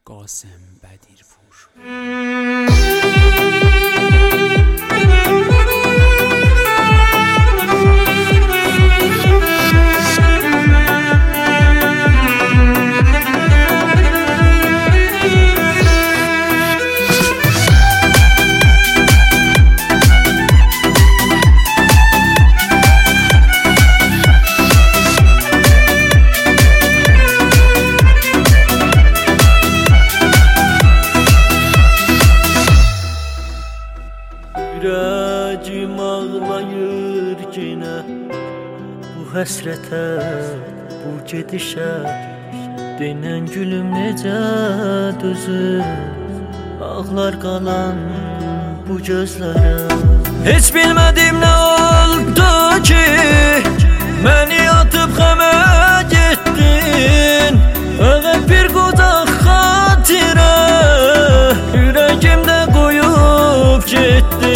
Qasım Bədirpur. Ürəcim ağlayır yenə bu həsrətə, bu gedişə. Denən gülüm necə dözür ağlar qalan bu gözlərə. Heç bilmədim nə oldu ki məni atıb xəmə getdin. Fəqət bir qodaq xatirə ürəyimdə qoyub getdin.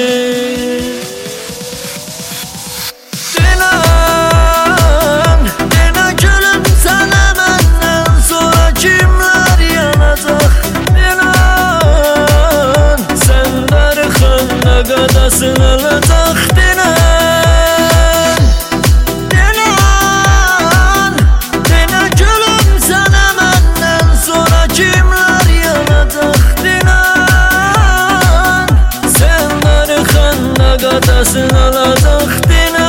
Qadasın alacaq denən, denən, denə gülüm sənə məndən sonra kimlər yanacaq denən. Sən darıxanda qadasın alacaq denən.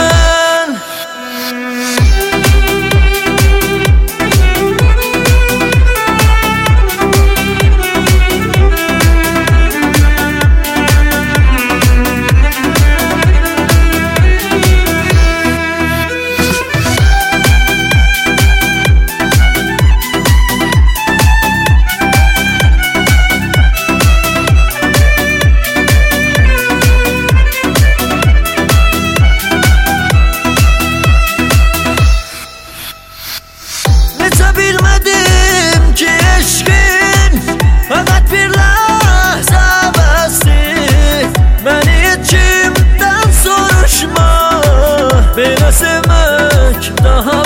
Bilmədim ki eşqin fəqət bir ləhzə bəsdir. Məni heç kimdən soruşma, belə sevmək daha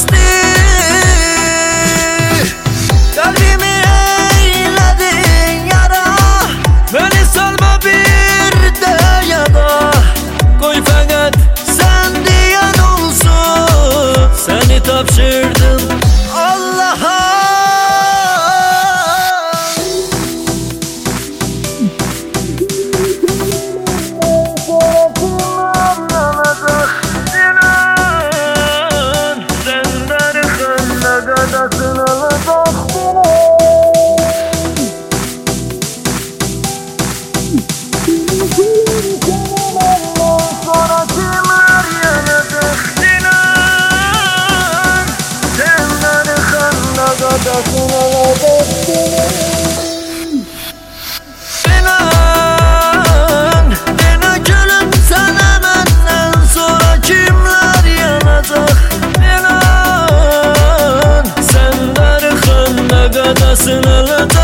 bəsdir. Qəlbimi eylədin yara, məni salma bir də yada. Qoy fəqət sən deyən olsun, səni tapşırdım Allah'a. Sen darıxanda qadasın alacaq sonra kimlər yanacaq dinan. Sen darıxanda qadasın alacaq dinan, denə gülüm sənə məndən sonra kimlər yanacaq dinan. Sen darıxanda qadasın alacaq.